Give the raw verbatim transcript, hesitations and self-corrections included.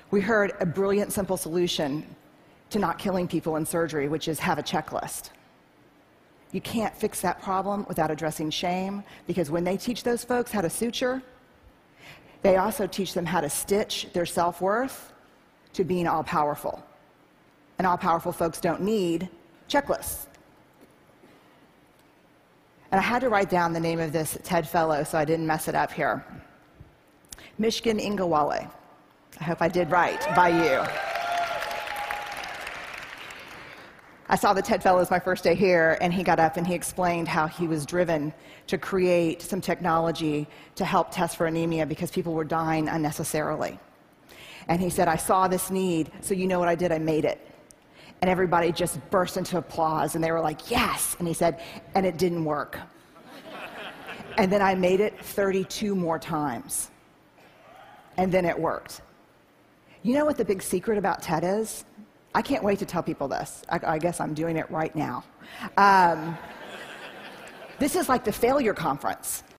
We heard a brilliant, simple solution to not killing people in surgery, which is have a checklist. You can't fix that problem without addressing shame, because when they teach those folks how to suture, they also teach them how to stitch their self-worth to being all-powerful. And all-powerful folks don't need checklists. And I had to write down the name of this TED Fellow so I didn't mess it up here. Mishkin Ingawale. I hope I did right by you. I saw the TED Fellows my first day here, and he got up and he explained how he was driven to create some technology to help test for anemia because people were dying unnecessarily. And he said, I saw this need, so you know what I did? I made it. And everybody just burst into applause, and they were like, yes! And he said, and it didn't work. And then I made it thirty-two more times. And then it worked. You know what the big secret about TED is? I can't wait to tell people this. I, I guess I'm doing it right now. Um, this is like the failure conference.